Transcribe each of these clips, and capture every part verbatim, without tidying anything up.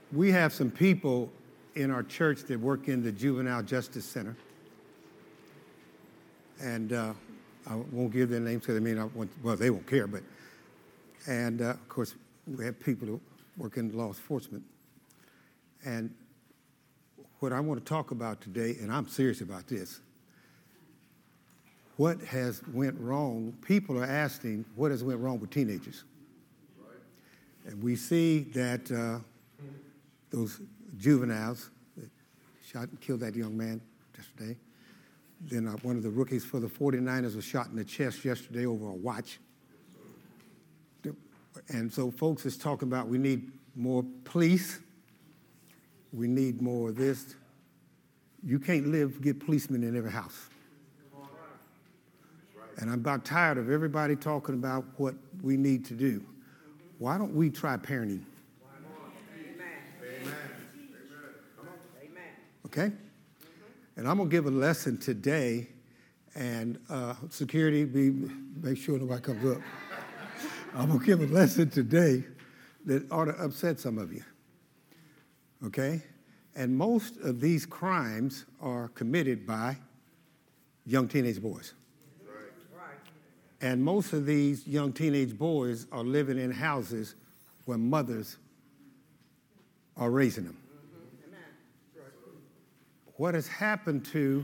We have some people in our church that work in the Juvenile Justice Center. And uh, I won't give their names because I mean, I want, well, they won't care, but, and uh, of course, we have people who work in law enforcement. And what I want to talk about today, and I'm serious about this, what has went wrong? People are asking, what has went wrong with teenagers? Right. And we see that uh, those juveniles that shot and killed that young man yesterday. Then uh, one of the rookies for the forty-niners was shot in the chest yesterday over a watch. And so folks is talking about we need more police. We need more of this. You can't live, get policemen in every house. And I'm about tired of everybody talking about what we need to do. Why don't we try parenting? Amen. Okay? And I'm going to give a lesson today, and uh, security, be, make sure nobody comes up. I'm going to give a lesson today that ought to upset some of you. Okay? And most of these crimes are committed by young teenage boys. And most of these young teenage boys are living in houses where mothers are raising them. What has happened to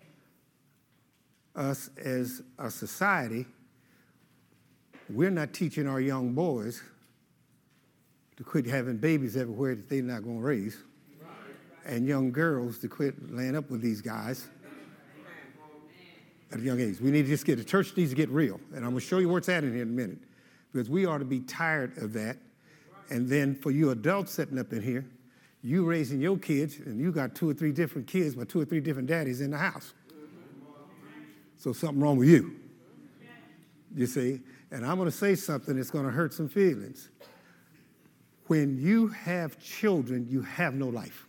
us as a society, we're not teaching our young boys to quit having babies everywhere that they're not going to raise, and young girls to quit laying up with these guys at a young age. We need to just get, the church needs to get real. And I'm going to show you where it's at in here in a minute. Because we ought to be tired of that. And then for you adults sitting up in here, you raising your kids, and you got two or three different kids by two or three different daddies in the house. So something wrong with you. You see? And I'm going to say something that's going to hurt some feelings. When you have children, you have no life.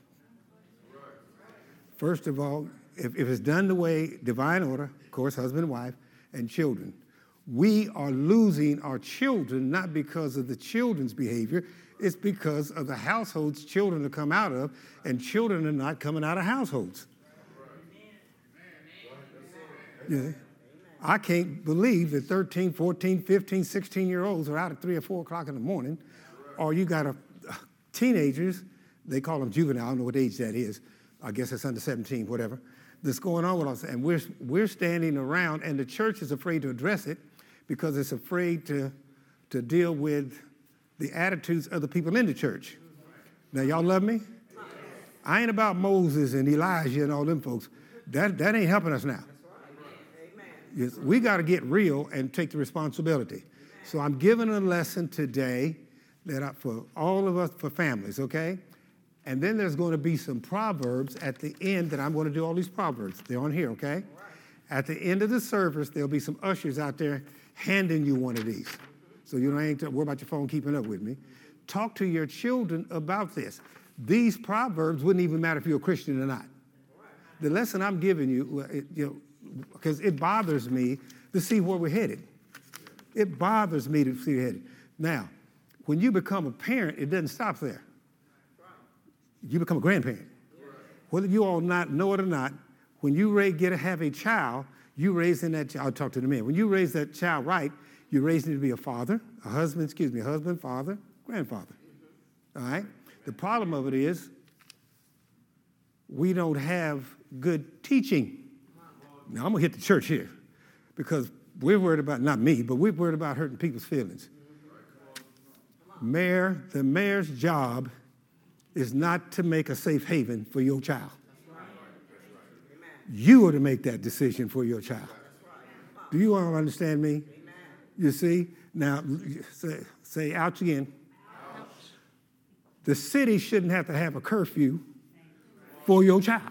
First of all, if, if it's done the way, divine order, of course, husband and wife, and children, we are losing our children not because of the children's behavior, it's because of the households children are come out of, and children are not coming out of households. Yeah. I can't believe that thirteen, fourteen, fifteen, sixteen-year-olds are out at three or four o'clock in the morning, or you got a, uh, teenagers, they call them juvenile, I don't know what age that is, I guess it's under seventeen, whatever, that's going on with us. And we're, we're standing around, and the church is afraid to address it because it's afraid to, to deal with the attitudes of the people in the church. Now, y'all love me? I ain't about Moses and Elijah and all them folks. That, that ain't helping us now. Yes, we got to get real and take the responsibility. So I'm giving a lesson today that I, for all of us, for families, okay? And then there's going to be some proverbs at the end that I'm going to do all these proverbs. They're on here, okay? Right. At the end of the service, there'll be some ushers out there handing you one of these. So you don't ain't to worry about your phone keeping up with me. Talk to your children about this. These proverbs wouldn't even matter if you're a Christian or not. The lesson I'm giving you, it, you know, because it bothers me to see where we're headed. It bothers me to see where we're headed. Now, when you become a parent, it doesn't stop there. You become a grandparent. Whether you all not know it or not, when you raise, get to have a child, you raising that child. I'll talk to the men. When you raise that child right, you're raising him to be a father, a husband, excuse me, a husband, father, grandfather. All right? The problem of it is we don't have good teaching. Now, I'm going to hit the church here because we're worried about, not me, but we're worried about hurting people's feelings. Mayor, the mayor's job is not to make a safe haven for your child. You are to make that decision for your child. Do you all understand me? You see? Now, say, say ouch again. Ouch. The city shouldn't have to have a curfew for your child.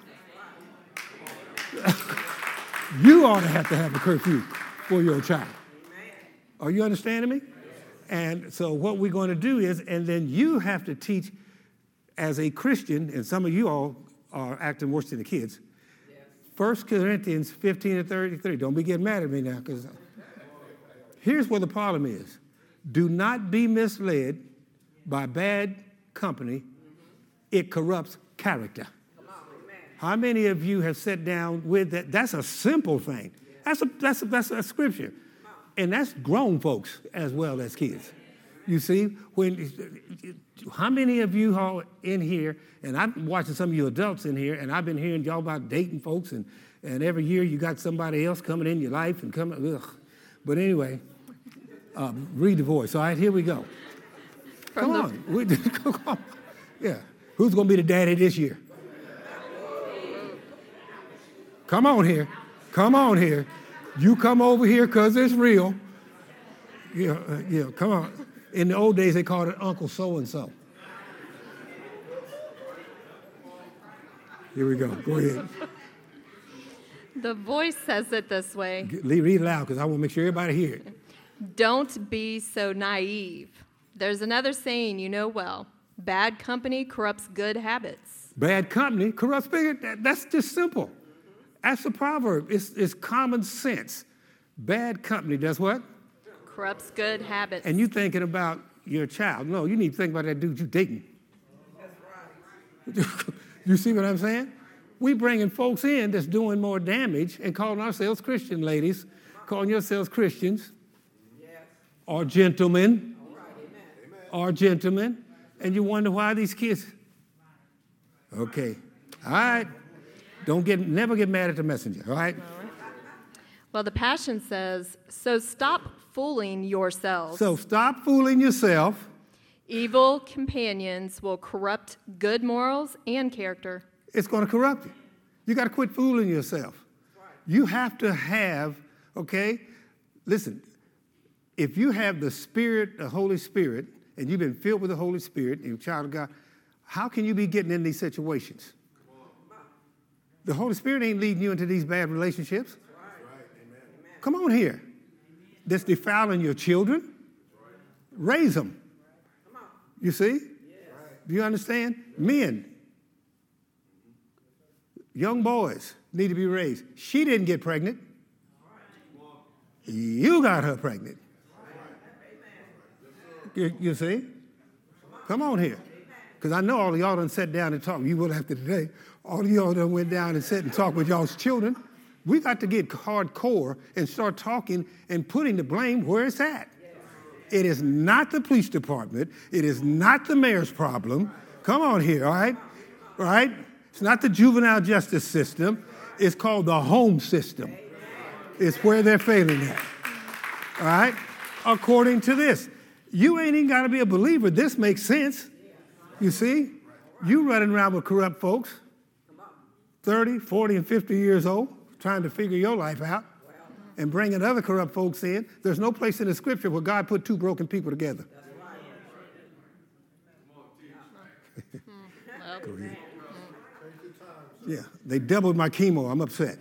You ought to have to have a curfew for your child. Are you understanding me? And so what we're going to do is, and then you have to teach as a Christian, and some of you all are acting worse than the kids. First Corinthians fifteen and thirty-three. Don't be getting mad at me now, because here's where the problem is. Do not be misled by bad company it corrupts character. How many of you have sat down with that? That's a simple thing. That's a, that's a, that's a scripture. And that's grown folks as well as kids. You see, when how many of you are in here, and I'm watching some of you adults in here, and I've been hearing y'all about dating folks, and, and every year you got somebody else coming in your life and coming, ugh. But anyway, uh, read the voice. All right, here we go. Come on. We, come on. Yeah. Who's going to be the daddy this year? Come on here. Come on here. You come over here because it's real. Yeah, uh, yeah, come on. In the old days, they called it Uncle So-and-so. Here we go. Go ahead. The voice says it this way. Read it loud because I want to make sure everybody hear it. Don't be so naive. There's another saying you know well. Bad company corrupts good habits. Bad company corrupts big. That, that's just simple. That's a proverb. It's, it's common sense. Bad company does what? Corrupts good habits. And you thinking about your child. No, you need to think about that dude you dating. That's right. You see what I'm saying? We bringing folks in that's doing more damage and calling ourselves Christian, ladies, calling yourselves Christians, yes. or gentlemen, right. or gentlemen, and you wonder why these kids. Okay, all right. Don't get, never get mad at the messenger, all right? Well, the Passion says, so stop fooling yourselves. So stop fooling yourself. Evil companions will corrupt good morals and character. It's going to corrupt you. You got to quit fooling yourself. You have to have, okay, listen, if you have the Spirit, the Holy Spirit, and you've been filled with the Holy Spirit, and you're a child of God, how can you be getting in these situations? The Holy Spirit ain't leading you into these bad relationships. Come on here. That's defiling your children. Raise them. You see? Do you understand? Men, young boys need to be raised. She didn't get pregnant. You got her pregnant. You, you see? Come on here. Because I know all of y'all done sat down and talked. You will after today. All of y'all done went down and sat and talked with y'all's children. We got to get hardcore and start talking and putting the blame where it's at. It is not the police department. It is not the mayor's problem. Come on here, all right? All right? It's not the juvenile justice system. It's called the home system. It's where they're failing at. All right? According to this. You ain't even got to be a believer. This makes sense. You see? You running around with corrupt folks, thirty, forty, and fifty years old, trying to figure your life out and bringing other corrupt folks in. There's no place in the scripture where God put two broken people together. Go ahead. Yeah, they doubled my chemo. I'm upset.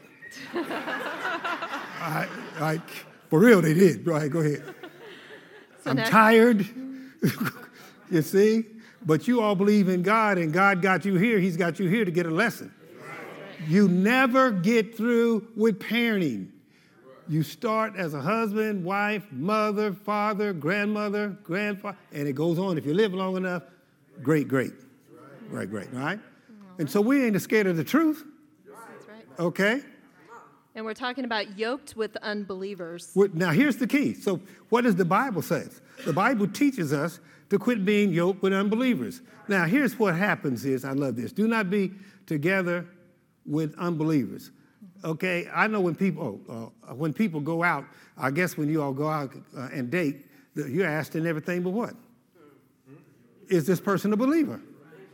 I, I, for real, they did. Go ahead, go ahead. So I'm next. tired. You see? But you all believe in God, and God got you here. He's got you here to get a lesson. You never get through with parenting. You start as a husband, wife, mother, father, grandmother, grandfather, and it goes on. If you live long enough, great, great. Right, great, right? And so we ain't scared of the truth. That's right. Okay? And we're talking about yoked with unbelievers. Now, here's the key. So what does the Bible say? The Bible teaches us to quit being yoked with unbelievers. Now, here's what happens is, I love this. Do not be together with unbelievers. Okay, I know when people oh, uh, when people go out, I guess when you all go out uh, and date, you're asked in everything but what? Is this person a believer?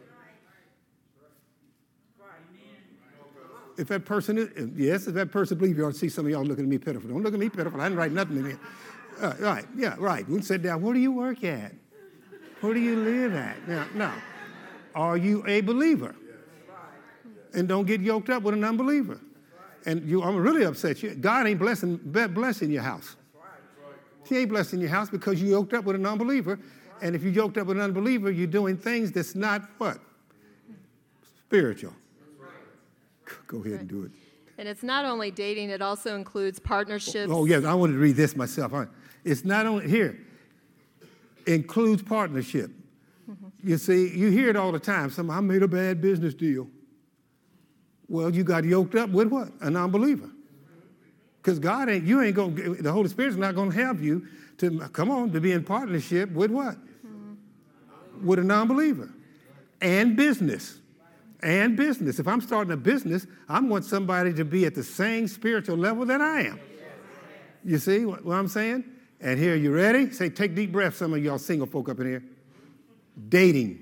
If that person is, yes, if that person believes, you ought to see some of y'all looking at me pitiful. Don't look at me pitiful. I didn't write nothing in here. Uh, right, yeah, right. We sit down. Where do you work at? Where do you live at? Now, no. Are you a believer? And don't get yoked up with an unbeliever. And you, I'm really upset. You, God ain't blessing, blessing your house. He ain't blessing your house because you yoked up with an unbeliever. And if you yoked up with an unbeliever, you're doing things that's not what? Spiritual. Go ahead and do it. And it's not only dating, it also includes partnerships. Oh, yes, I wanted to read this myself. It's not only, here, includes partnership. Mm-hmm. You see, you hear it all the time. Some, I made a bad business deal. Well, you got yoked up with what? A non-believer. Because God ain't, you ain't going to, the Holy Spirit's not going to help you to, come on, to be in partnership with what? Mm-hmm. With a non-believer. And business. And business. If I'm starting a business, I want somebody to be at the same spiritual level that I am. You see what, what I'm saying? And here, you ready? Say, take deep breaths, some of y'all single folk up in here. Dating.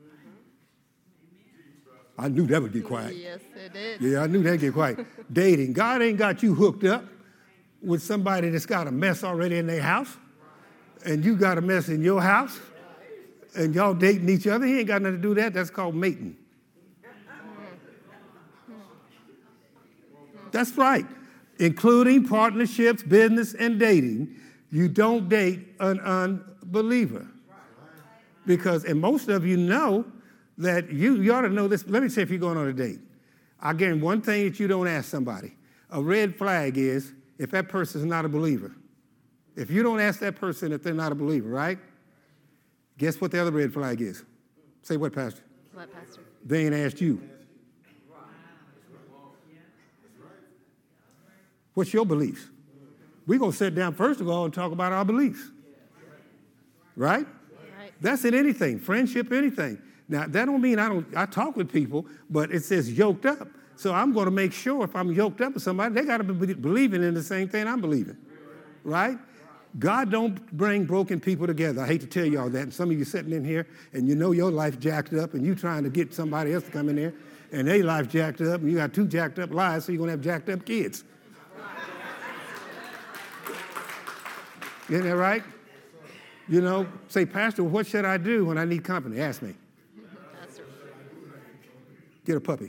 I knew that would get quiet. Yes, it did. Yeah, I knew that'd get quiet. Dating. God ain't got you hooked up with somebody that's got a mess already in their house, and you got a mess in your house, and y'all dating each other. He ain't got nothing to do with that. That's called mating. That's right. Including partnerships, business, and dating. You don't date an unbeliever. Because, and most of you know that you, you ought to know this. Let me say if you're going on a date. I guarantee one thing that you don't ask somebody. A red flag is if that person is not a believer. If you don't ask that person if they're not a believer, right? Guess what the other red flag is? Say what, Pastor? What, Pastor? They ain't asked you. What's your beliefs? We're going to sit down, first of all, and talk about our beliefs. Right? Right. That's in anything, friendship, anything. Now, that don't mean I don't, I talk with people, but it says yoked up. So I'm going to make sure if I'm yoked up with somebody, they got to be believing in the same thing I'm believing. Right? God don't bring broken people together. I hate to tell y'all that. And some of you sitting in here, and you know your life jacked up, and you trying to get somebody else to come in there, and their life jacked up, and you got two jacked up lives, so you're going to have jacked up kids. Isn't that right? You know, say, Pastor, what should I do when I need company? Ask me. Pastor. Get a puppy.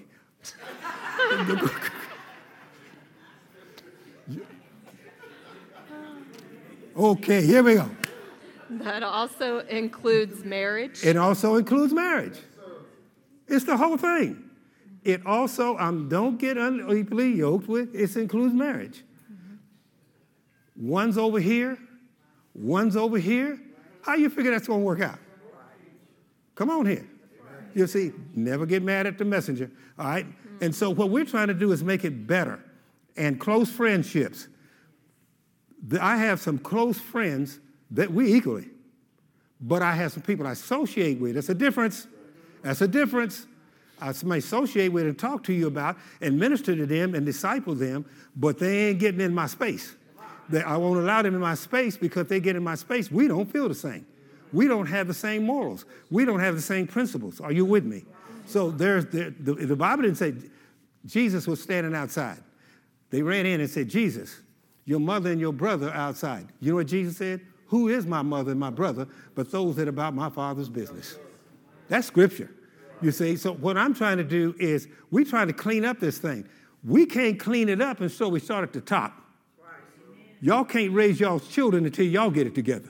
Okay, here we go. That also includes marriage. It also includes marriage. It's the whole thing. It also, um, don't get unequally yoked with, it includes marriage. Mm-hmm. One's over here, one's over here. How you figure that's going to work out? Come on here. You see, never get mad at the messenger, all right? Mm-hmm. And so what we're trying to do is make it better. And close friendships. I have some close friends that we equally, but I have some people I associate with. That's a difference. That's a difference. I may associate with and talk to you about and minister to them and disciple them, but they ain't getting in my space. They, I won't allow them in my space because they get in my space. We don't feel the same. We don't have the same morals. We don't have the same principles. Are you with me? So there's the, the, the Bible didn't say Jesus was standing outside. They ran in and said, Jesus, your mother and your brother are outside. You know what Jesus said? Who is my mother and my brother but those that are about my Father's business? That's scripture. You see, so what I'm trying to do is we're trying to clean up this thing. We can't clean it up, and so we start at the top. Y'all can't raise y'all's children until y'all get it together.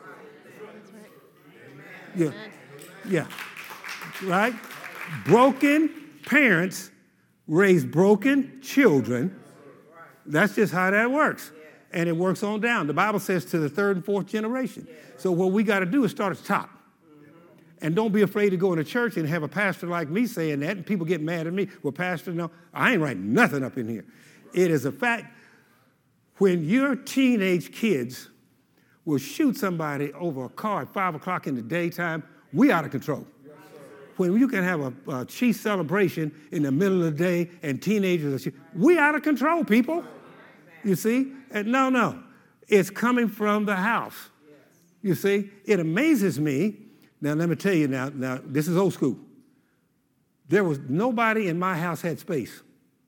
Yeah, yeah, right? Broken parents raise broken children. That's just how that works. And it works on down. The Bible says to the third and fourth generation. So what we got to do is start at the top. And don't be afraid to go into church and have a pastor like me saying that, and people get mad at me. Well, Pastor, no, I ain't writing nothing up in here. It is a fact. When your teenage kids will shoot somebody over a car at five o'clock in the daytime, we out of control. When you can have a, a cheese celebration in the middle of the day and teenagers are shooting, we out of control, people. You see? And no, no. It's coming from the house. You see? It amazes me. Now, let me tell you now, now, this is old school. There was nobody in my house had space.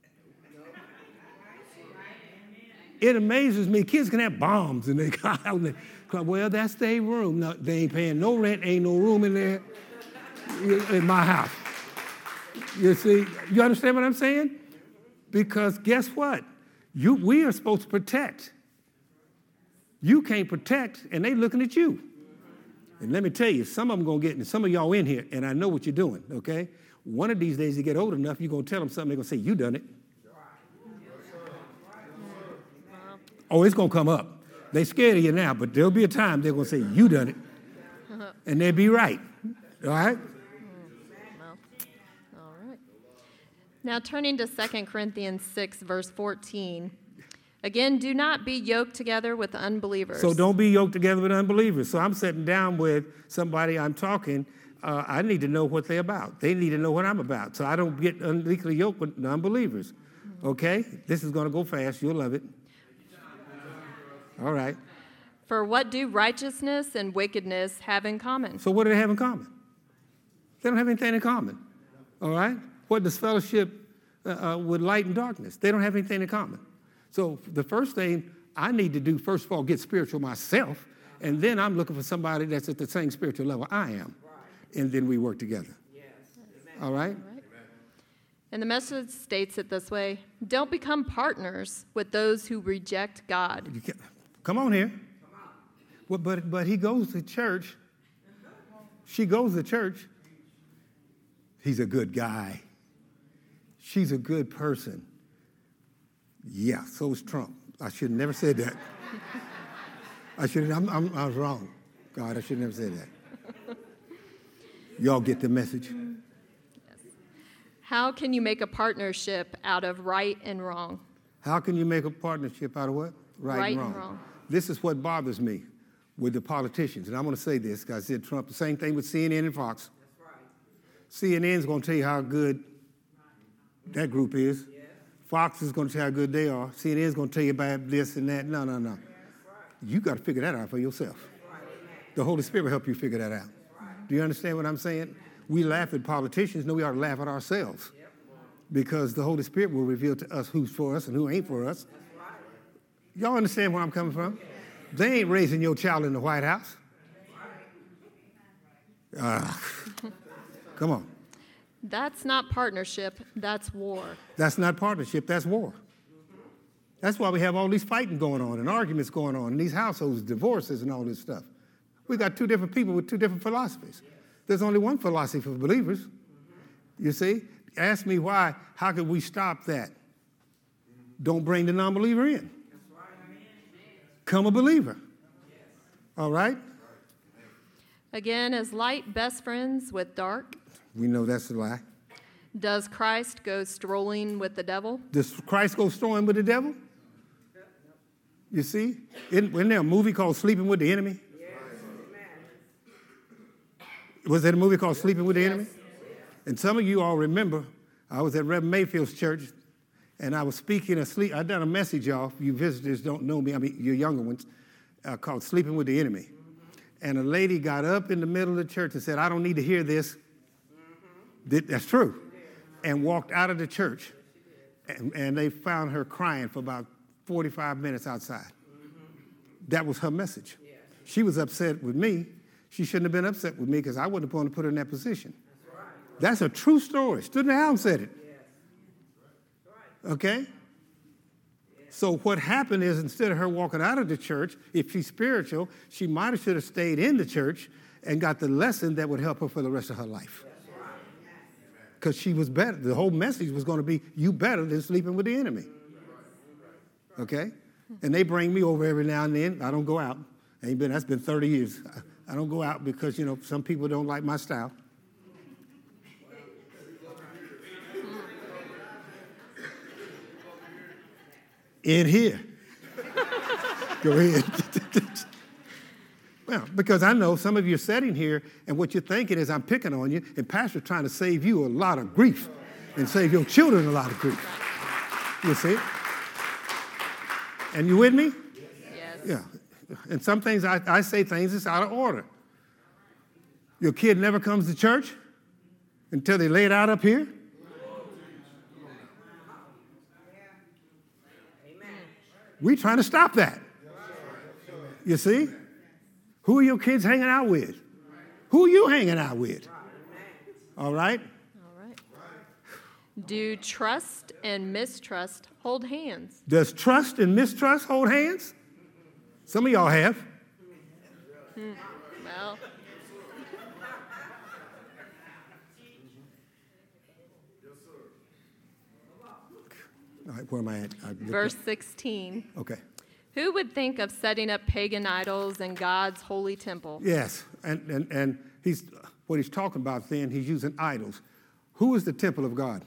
It amazes me. Kids can have bombs in their house. Well, that's their room. No, they ain't paying no rent. Ain't no room in there in my house. You see? You understand what I'm saying? Because guess what? You, we are supposed to protect. You can't protect, and they looking at you. And let me tell you, some of them going to get, and some of y'all in here, and I know what you're doing, okay? One of these days you get old enough, you're going to tell them something, they're going to say, you done it. Oh, it's going to come up. They scared of you now, but there'll be a time they're going to say, you done it. And they'll be right. All right? Well, all right. Now turning to Second Corinthians six, verse fourteen. Again, do not be yoked together with unbelievers. So don't be yoked together with unbelievers. So I'm sitting down with somebody I'm talking. Uh, I need to know what they're about. They need to know what I'm about. So I don't get unequally yoked with unbelievers. Okay? This is going to go fast. You'll love it. All right. For what do righteousness and wickedness have in common? So what do they have in common? They don't have anything in common. All right? What does fellowship uh, uh, with light and darkness? They don't have anything in common. So the first thing I need to do, first of all, get spiritual myself, and then I'm looking for somebody that's at the same spiritual level I am, and then we work together. All right? And the message states it this way: don't become partners with those who reject God. You can't, come on here. Well, but, but he goes to church. She goes to church. He's a good guy. She's a good person. Yeah, so is Trump. I should have never said that. I should have, I'm, I'm, I was wrong. God, I should have never said that. Y'all get the message? Yes. How can you make a partnership out of right and wrong? How can you make a partnership out of what? Right, Right and, and wrong. wrong. This is what bothers me with the politicians. And I'm going to say this, because I said Trump, the same thing with C N N and Fox. That's right. C N N is going to tell you how good that group is. Fox is going to tell you how good they are. C N N is going to tell you about this and that. No, no, no. You got to figure that out for yourself. The Holy Spirit will help you figure that out. Do you understand what I'm saying? We laugh at politicians. No, we ought to laugh at ourselves. Because the Holy Spirit will reveal to us who's for us and who ain't for us. Y'all understand where I'm coming from? They ain't raising your child in the White House. Uh, come on. That's not partnership, that's war. That's not partnership, that's war. That's why we have all these fighting going on and arguments going on in these households, divorces and all this stuff. We got two different people with two different philosophies. There's only one philosophy for believers. You see? Ask me why, how could we stop that? Don't bring the non-believer in. Come a believer. All right? Again, is light best friends with dark? We know that's a lie. Does Christ go strolling with the devil? Does Christ go strolling with the devil? You see? Isn't, isn't there a movie called Sleeping with the Enemy? Yes. Was there a movie called Sleeping with the Enemy? And some of you all remember, I was at Reverend Mayfield's church, and I was speaking asleep. I done a message, y'all. You visitors don't know me. I mean, your younger ones, uh, called Sleeping with the Enemy. And a lady got up in the middle of the church and said, I don't need to hear this. That's true. And walked out of the church. And, and they found her crying for about forty-five minutes outside. That was her message. She was upset with me. She shouldn't have been upset with me because I wouldn't have wanted to put her in that position. That's a true story. Stood down and said it. Okay? So what happened is instead of her walking out of the church, if she's spiritual, she might have should have stayed in the church and got the lesson that would help her for the rest of her life. Because she was better. The whole message was going to be, you better than sleeping with the enemy. Okay? And they bring me over every now and then. I don't go out. Ain't been, that's been thirty years. I don't go out because, you know, some people don't like my style. In here. Go ahead. Well, because I know some of you are sitting here, and what you're thinking is I'm picking on you, and Pastor's trying to save you a lot of grief and save your children a lot of grief. You see? And you with me? Yes. Yeah. And some things, I, I say things that's out of order. Your kid never comes to church until they lay it out up here. We're trying to stop that. You see? Who are your kids hanging out with? Who are you hanging out with? All right? All right. Do trust and mistrust hold hands? Does trust and mistrust hold hands? Some of y'all have. Hmm. Well. All right, where am I at? I Verse sixteen. Okay. Who would think of setting up pagan idols in God's holy temple? Yes, and, and, and he's what he's talking about then, he's using idols. Who is the temple of God?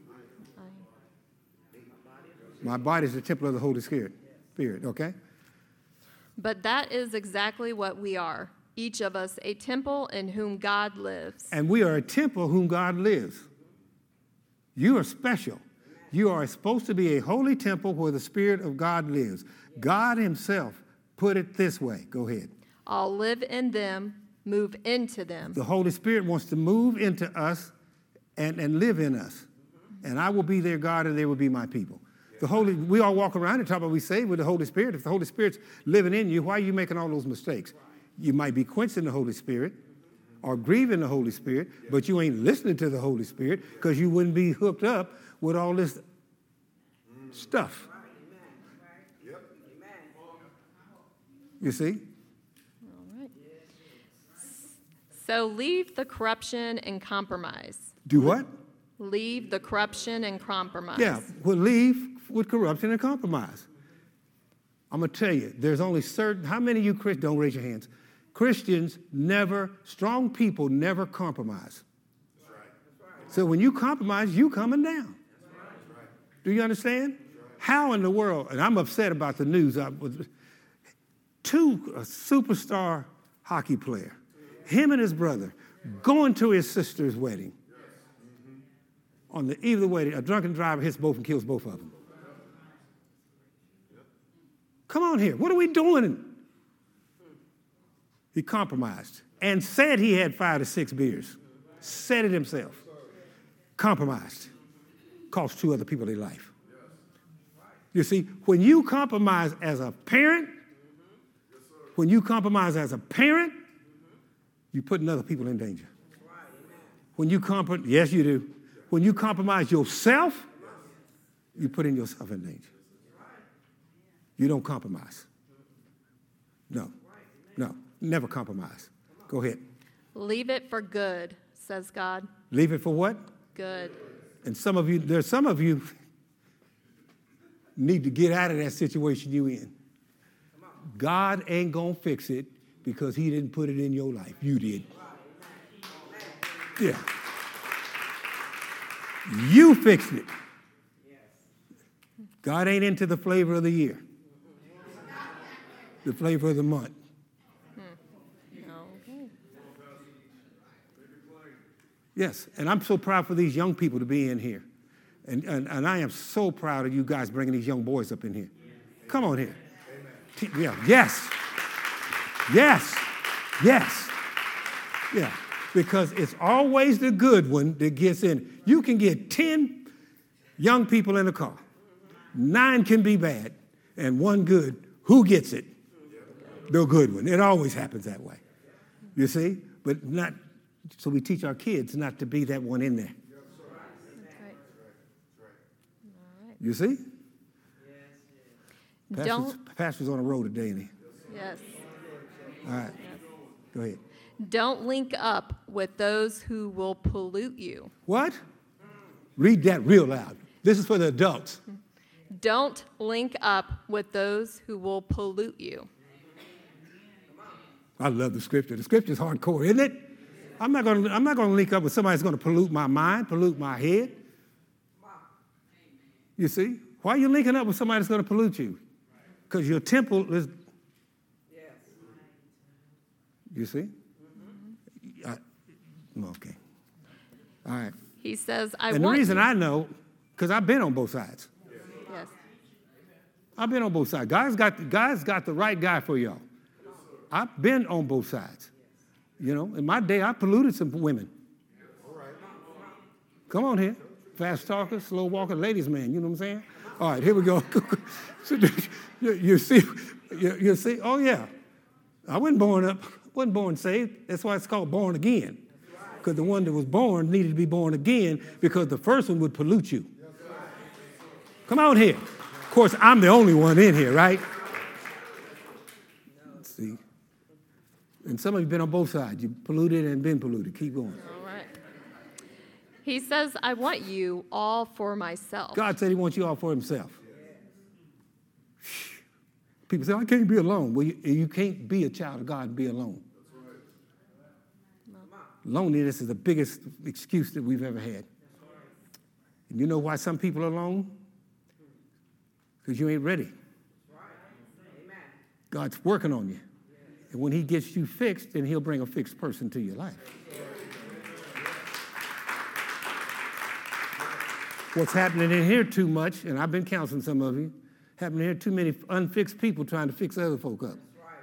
My body is the temple of the Holy Spirit. Spirit, okay? But that is exactly what we are, each of us a temple in whom God lives. And we are a temple whom God lives. You are special. You are supposed to be a holy temple where the Spirit of God lives. God himself put it this way. Go ahead. I'll live in them, move into them. The Holy Spirit wants to move into us and, and live in us. And I will be their God and they will be my people. The Holy, we all walk around and talk about we saved with the Holy Spirit. If the Holy Spirit's living in you, why are you making all those mistakes? You might be quenching the Holy Spirit or grieving the Holy Spirit, but you ain't listening to the Holy Spirit because you wouldn't be hooked up with all this stuff. You see? All right. So leave the corruption and compromise. Do what? Leave the corruption and compromise. Yeah, well, leave with corruption and compromise. I'm going to tell you, there's only certain, how many of you Christians, don't raise your hands, Christians never, strong people never compromise. That's right. That's right. So when you compromise, you coming down. That's right. Do you understand? Right. How in the world, and I'm upset about the news, I was, two, a superstar hockey player, him and his brother, going to his sister's wedding. On the eve of the wedding, a drunken driver hits both and kills both of them. Come on here. What are we doing? He compromised and said he had five to six beers. Said it himself. Compromised. Cost two other people their life. You see, when you compromise as a parent, when you compromise as a parent, you're putting other people in danger. When you compromise, yes, you do. When you compromise yourself, you're putting yourself in danger. You don't compromise. No, no, never compromise. Go ahead. Leave it for good, says God. Leave it for what? Good. And some of you, there's some of you need to get out of that situation you in. God ain't gonna fix it because he didn't put it in your life. You did. Yeah. You fixed it. God ain't into the flavor of the year, the flavor of the month. Hmm. Okay. Yes, and I'm so proud for these young people to be in here. And, and, and I am so proud of you guys bringing these young boys up in here. Come on here. Yeah. Yes. Yes. Yes. Yeah. Because it's always the good one that gets in. You can get ten young people in a car. Nine can be bad, and one good. Who gets it? The good one. It always happens that way. You see? But not, so we teach our kids not to be that one in there. You see? Pastor's, Don't. Pastor's on the road today, ain't he? Yes. All right. Yes. Go ahead. Don't link up with those who will pollute you. What? Read that real loud. This is for the adults. Don't link up with those who will pollute you. I love the scripture. The scripture's hardcore, isn't it? I'm not going to I'm not going to link up with somebody that's going to pollute my mind, pollute my head. You see? Why are you linking up with somebody that's going to pollute you? Because your temple is... You see? I, okay. All right. He says, I and the want reason you. I know, because I've been on both sides. Yes. I've been on both sides. God's got, God's got the right guy for y'all. I've been on both sides. You know, in my day, I polluted some women. Come on here. Fast talker, slow walker, ladies' man. You know what I'm saying? All right, here we go. So, you, you see, you, you see, oh, yeah. I wasn't born up, wasn't born saved. That's why it's called born again. Because the one that was born needed to be born again because the first one would pollute you. Come on here. Of course, I'm the only one in here, right? Let's see. And some of you have been on both sides. You polluted and been polluted. Keep going. All right. He says, I want you all for myself. God said he wants you all for himself. People say, I can't be alone. Well, you, you can't be a child of God and be alone. Loneliness is the biggest excuse that we've ever had. And you know why some people are alone? Because you ain't ready. God's working on you. And when he gets you fixed, then he'll bring a fixed person to your life. What's happening in here too much, and I've been counseling some of you, happening here too many unfixed people trying to fix other folk up.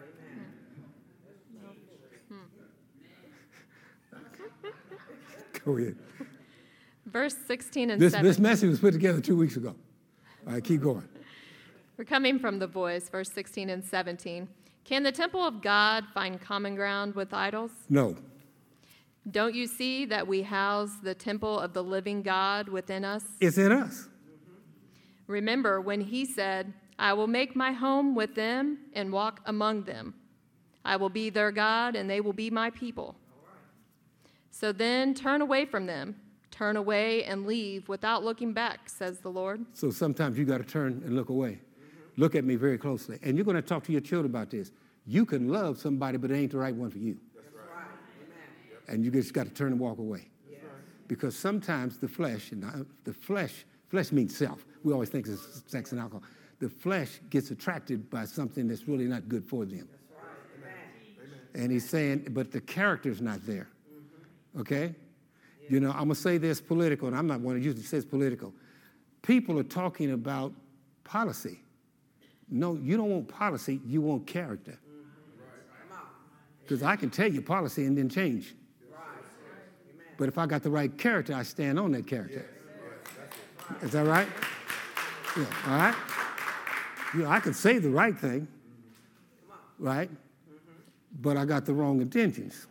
Go ahead. Verse sixteen and this, seventeen. This message was put together two weeks ago. All right, keep going. We're coming from the voice, verse sixteen and seventeen. Can the temple of God find common ground with idols? No. Don't you see that we house the temple of the living God within us? It's in us. Remember when he said, I will make my home with them and walk among them. I will be their God and they will be my people. So then turn away from them. Turn away and leave without looking back, says the Lord. So sometimes you got to turn and look away. Mm-hmm. Look at me very closely. And you're going to talk to your children about this. You can love somebody, but it ain't the right one for you. That's right. And you just got to turn and walk away. Yes. Because sometimes the flesh, and the flesh, flesh means self. We always think it's sex and alcohol. The flesh gets attracted by something that's really not good for them. That's right. Amen. And he's saying, but the character's not there. Mm-hmm. Okay? You know, I'm going to say this political, and I'm not one that usually says political. People are talking about policy. No, you don't want policy, you want character. Because I can tell you policy and then change. But if I got the right character, I stand on that character. Is that right? Yeah, all right? You know, I can say the right thing, right? But I got the wrong intentions.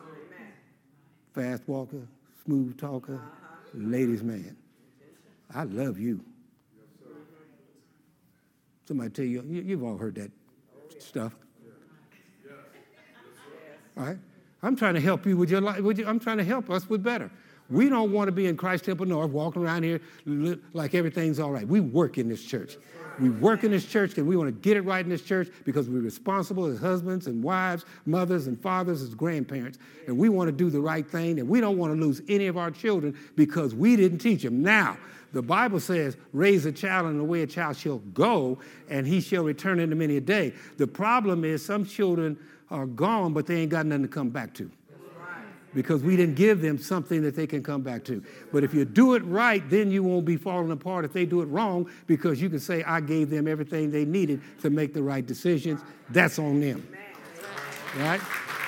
Fast walker. Smooth talker, uh-huh. Ladies' man. I love you. Yes, somebody tell you, you, you've all heard that stuff. Yeah. All right? I'm trying to help you with your life. With your, I'm trying to help us with better. We don't want to be in Christ Temple North walking around here like everything's all right. We work in this church. We work in this church and we want to get it right in this church because we're responsible as husbands and wives, mothers and fathers, as grandparents. And we want to do the right thing, and we don't want to lose any of our children because we didn't teach them. Now, the Bible says, raise a child in the way a child shall go, and he shall return into many a day. The problem is some children are gone, but they ain't got nothing to come back to. Because we didn't give them something that they can come back to. But if you do it right, then you won't be falling apart if they do it wrong, because you can say, I gave them everything they needed to make the right decisions. That's on them. Right?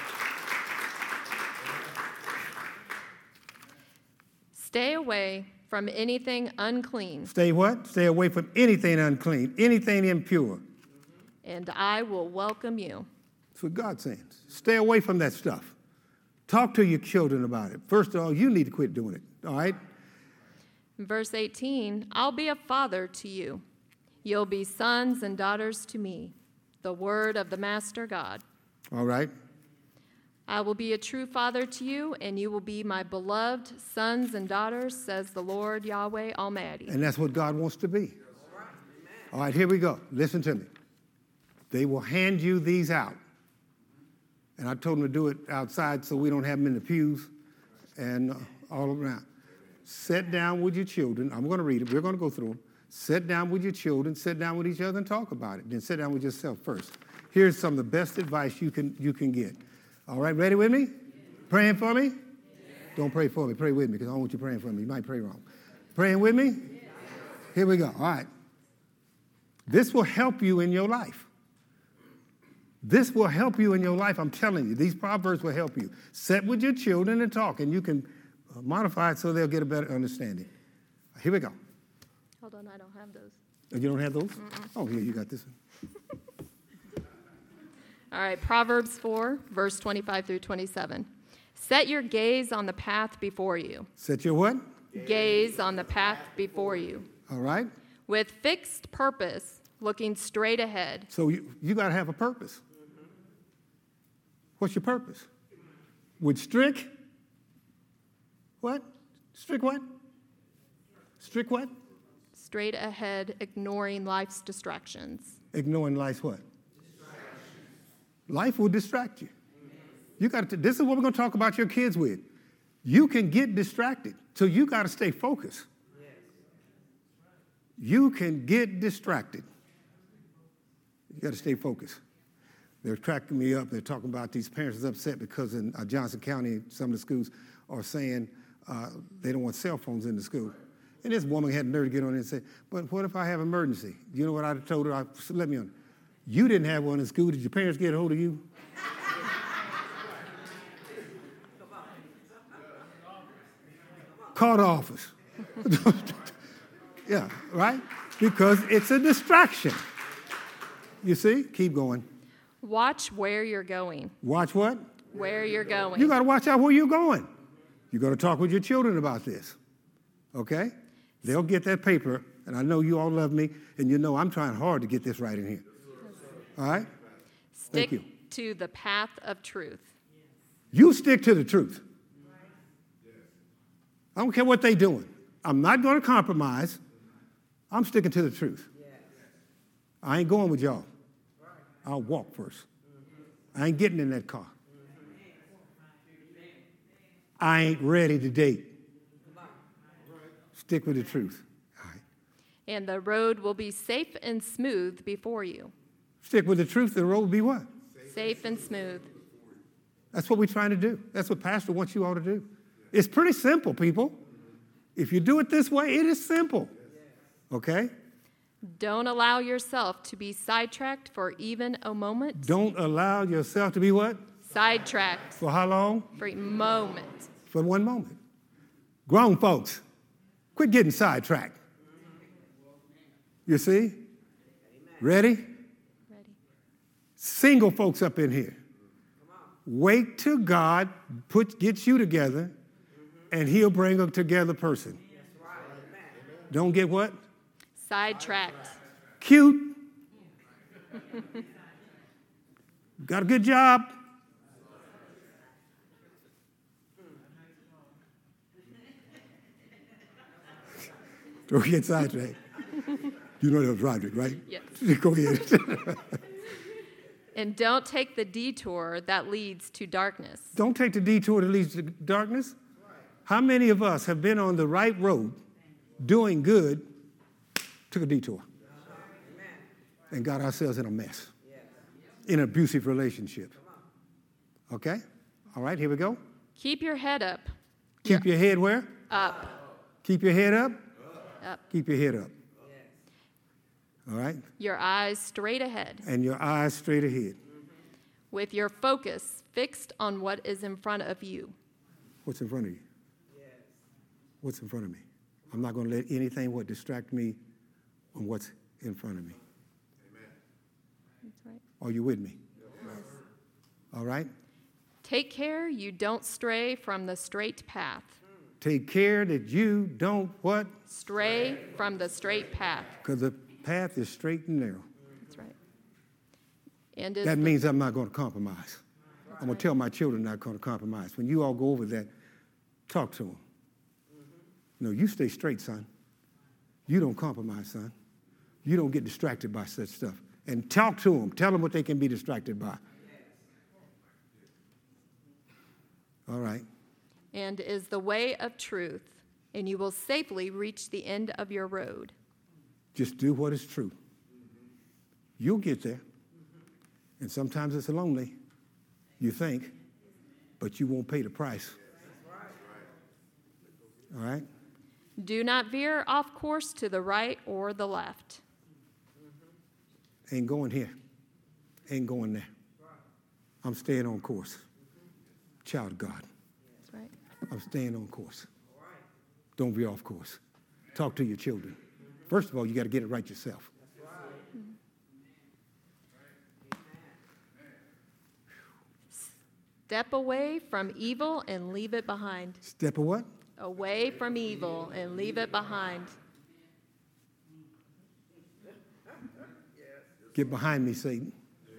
Stay away from anything unclean. Stay what? Stay away from anything unclean, anything impure. And I will welcome you. That's what God's saying. Stay away from that stuff. Talk to your children about it. First of all, you need to quit doing it, all right? Verse eighteen, I'll be a father to you. You'll be sons and daughters to me, the word of the Master God. All right. I will be a true father to you, and you will be my beloved sons and daughters, says the Lord Yahweh Almighty. And that's what God wants to be. All right, here we go. Listen to me. They will hand you these out. And I told them to do it outside so we don't have them in the pews and uh, all around. Sit down with your children. I'm going to read it. We're going to go through them. Sit down with your children. Sit down with each other and talk about it. Then sit down with yourself first. Here's some of the best advice you can you can get. All right, ready with me? Praying for me? Don't pray for me. Pray with me, because I don't want you praying for me. You might pray wrong. Praying with me? Here we go. All right. This will help you in your life. This will help you in your life, I'm telling you. These proverbs will help you. Sit with your children and talk, and you can modify it so they'll get a better understanding. Here we go. Hold on, I don't have those. Oh, you don't have those? Mm-mm. Oh, here, you got this one. All right, Proverbs four, verse twenty-five through twenty-seven. Set your gaze on the path before you. Set your what? Gaze on the path before you. All right. With fixed purpose, looking straight ahead. So you, you got to have a purpose. What's your purpose? With strict, what? Strict what? Strict what? Straight ahead, ignoring life's distractions. Ignoring life's what? Life will distract you. You got to. This is what we're going to talk about your kids with. You can get distracted, so you got to stay focused. You can get distracted. You got to stay focused. They're tracking me up. They're talking about these parents are upset because in uh, Johnson County, some of the schools are saying uh, they don't want cell phones in the school. And this woman had the nerve to get on and say, but what if I have an emergency? You know what I told her? I said, let me on. You didn't have one in school. Did your parents get a hold of you? Call the office. Yeah, right? Because it's a distraction. You see? Keep going. Watch where you're going. Watch what? Where you're going. You got to watch out where you're going. You got to talk with your children about this. Okay? They'll get that paper, and I know you all love me, and you know I'm trying hard to get this right in here. All right? Stick Thank you. to the path of truth. You stick to the truth. I don't care what they're doing. I'm not going to compromise. I'm sticking to the truth. I ain't going with y'all. I'll walk first. I ain't getting in that car. I ain't ready to date. Stick with the truth. All right. And the road will be safe and smooth before you. Stick with the truth. The road will be what? Safe and smooth. That's what we're trying to do. That's what Pastor wants you all to do. It's pretty simple, people. If you do it this way, it is simple. Okay? Don't allow yourself to be sidetracked for even a moment. Don't allow yourself to be what? Sidetracked. For how long? For a moment. For one moment. Grown folks, quit getting sidetracked. You see? Ready? Ready. Single folks up in here. Wait till God put, gets you together, and he'll bring a together person. Don't get what? Sidetracked. Cute. Got a good job. Don't get sidetracked. You know that was Roderick, right? Yes. Go ahead. And don't take the detour that leads to darkness. Don't take the detour that leads to darkness. How many of us have been on the right road, doing good, took a detour, and got ourselves in a mess, in an abusive relationship? Okay? All right, here we go. Keep your head up. Keep your head where? Up. Keep your head up. Up. Keep your head up. All right? Your eyes straight ahead. And your eyes straight ahead. With your focus fixed on what is in front of you. What's in front of you? What's in front of me? I'm not going to let anything what distract me on what's in front of me. Amen. That's right. Are you with me? Yes. All right? Take care you don't stray from the straight path. Take care that you don't what? Stray from the straight path. Because the path is straight and narrow. That's right. And is that the, means I'm not going to compromise. I'm going to tell my children not going to compromise. When you all go over that, talk to them. No, you stay straight, son. You don't compromise, son. You don't get distracted by such stuff. And talk to them. Tell them what they can be distracted by. All right. And is the way of truth, and you will safely reach the end of your road. Just do what is true. You'll get there. And sometimes it's lonely, you think, but you won't pay the price. All right? Do not veer off course to the right or the left. Ain't going here. Ain't going there. I'm staying on course. Child of God. That's right. I'm staying on course. Don't veer off course. Talk to your children. First of all, you got to get it right yourself. Step away from evil and leave it behind. Step a what? Away from evil and leave it behind. Get behind me, Satan.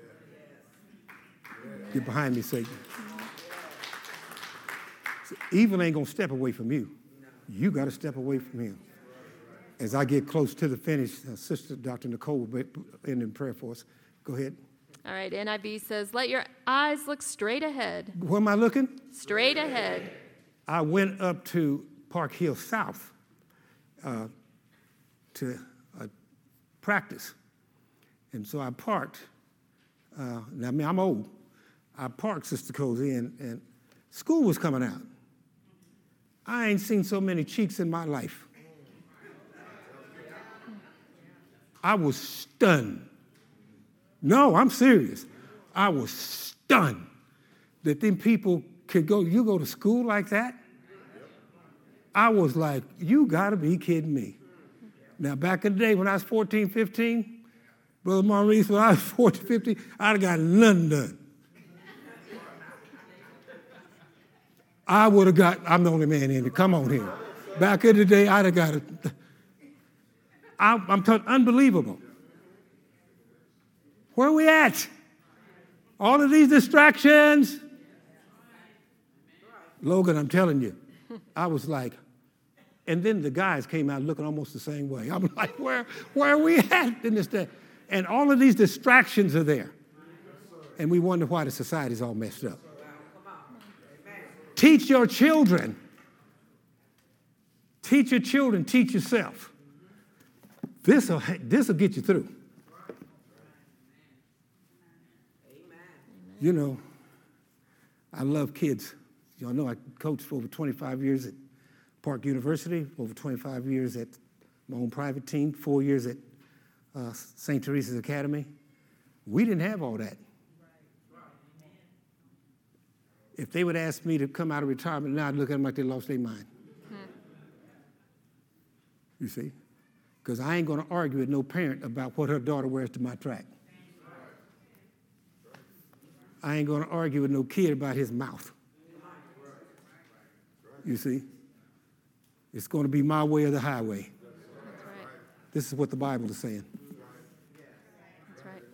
Get behind me, Satan. So evil ain't going to step away from you. You got to step away from him. As I get close to the finish, uh, Sister Doctor Nicole will end in prayer for us. Go ahead. All right, N I V says, let your eyes look straight ahead. Where am I looking? Straight ahead. I went up to Park Hill South uh, to uh, practice. And so I parked. Uh, now, I mean, I'm old. I parked Sister Cozy, and, and school was coming out. I ain't seen so many cheeks in my life. I was stunned. No, I'm serious. I was stunned that them people could go, you go to school like that? I was like, you gotta be kidding me. Now, back in the day when I was fourteen, fifteen, Brother Maurice, when I was fourteen, fifteen, I'd have got nothing done. I would have got, I'm the only man in it, come on here. Back in the day, I'd have got it. I'm talking unbelievable. Where are we at? All of these distractions. Logan, I'm telling you, I was like, and then the guys came out looking almost the same way. I'm like, where, where are we at in this day? And all of these distractions are there. And we wonder why the society's all messed up. Teach your children. Teach your children, teach yourself. This will this will get you through. You know, I love kids. Y'all know I coached for over twenty-five years at Park University, over twenty-five years at my own private team, four years at uh, Saint Teresa's Academy. We didn't have all that. If they would ask me to come out of retirement now, I'd look at them like they lost their mind. Hmm. You see? Because I ain't going to argue with no parent about what her daughter wears to my track. I ain't going to argue with no kid about his mouth. You see? It's going to be my way or the highway. That's right. This is what the Bible is saying. That's right.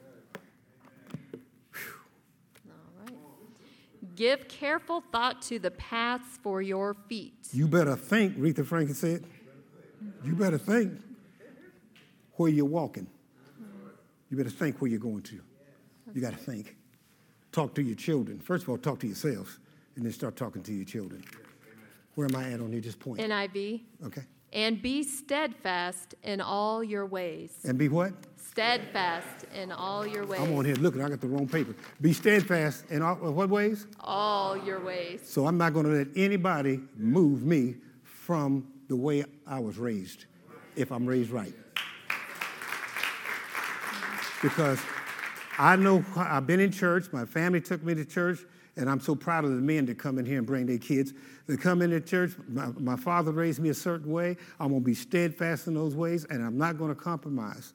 All right. Give careful thought to the paths for your feet. You better think, Aretha Franklin said. You better think where you're walking. You better think where you're going to. You got to think. Talk to your children. First of all, talk to yourselves, and then start talking to your children. Where am I at on here? Just point. N I V. Okay. And be steadfast in all your ways. And be what? Steadfast in all your ways. I'm on here looking. I got the wrong paper. Be steadfast in all, what ways? All your ways. So I'm not going to let anybody move me from the way I was raised, if I'm raised right. Because I know I've been in church. My family took me to church, and I'm so proud of the men that come in here and bring their kids. They come into church. My, my father raised me a certain way. I'm going to be steadfast in those ways, and I'm not going to compromise.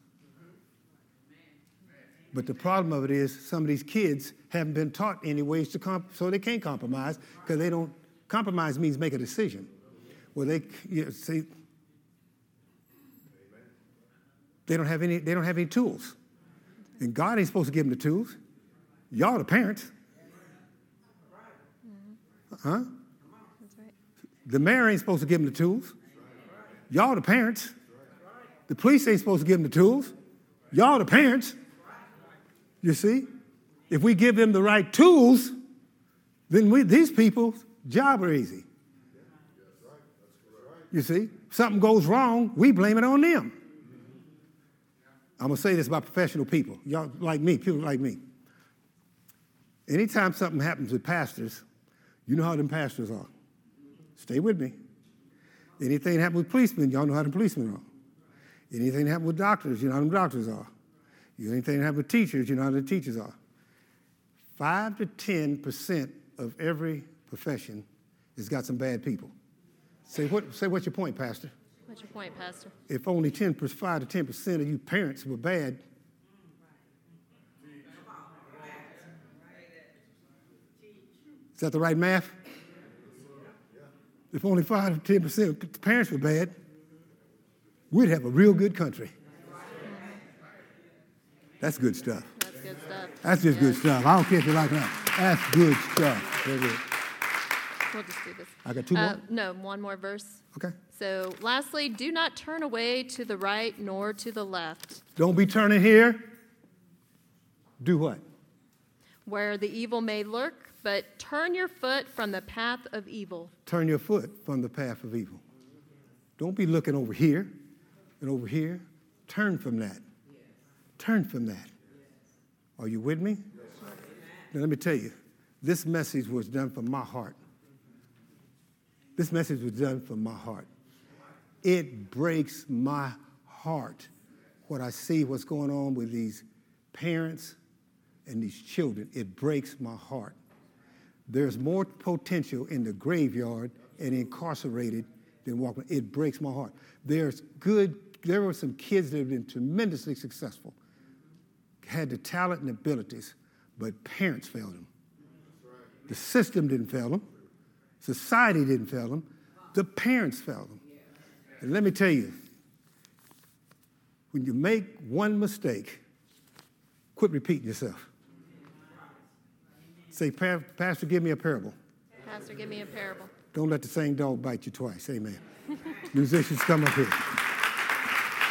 But the problem of it is some of these kids haven't been taught any ways to comp, so they can't compromise because they don't. Compromise means make a decision. Well, they you know, see they don't have any. They don't have any tools. And God ain't supposed to give them the tools. Y'all the parents. Huh? That's right. The mayor ain't supposed to give them the tools. Y'all the parents. The police ain't supposed to give them the tools. Y'all the parents. You see? If we give them the right tools, then we, these people's job are easy. You see? Something goes wrong, we blame it on them. I'm going to say this about professional people. Y'all like me, people like me. Anytime something happens with pastors, you know how them pastors are. Stay with me. Anything happens with policemen, y'all know how the policemen are. Anything happens with doctors, you know how them doctors are. Anything happens with teachers, you know how the teachers are. Five to ten percent of every profession has got some bad people. Say what? Say what's your point, Pastor? What's your point, Pastor? If only ten, five to ten percent of you parents were bad, is that the right math? If only five to ten percent of the parents were bad, we'd have a real good country. That's good stuff. That's good stuff. That's just yes. good stuff. I don't care if you like that. That's good stuff. Very good. We'll just do this. I got two more? Uh, no, one more verse. Okay. So, lastly, do not turn away to the right nor to the left. Don't be turning here. Do what? Where the evil may lurk, but turn your foot from the path of evil. Turn your foot from the path of evil. Don't be looking over here and over here. Turn from that. Turn from that. Are you with me? Now, let me tell you, this message was done from my heart. This message was done from my heart. It breaks my heart what I see, what's going on with these parents and these children. It breaks my heart. There's more potential in the graveyard and incarcerated than walking. It breaks my heart. There's good, there were some kids that have been tremendously successful, had the talent and abilities, but parents failed them. The system didn't fail them. Society didn't fail them. The parents failed them. And let me tell you, when you make one mistake, quit repeating yourself. Say, Pastor, give me a parable. Pastor, give me a parable. Don't let the same dog bite you twice. Amen. Musicians, come up here.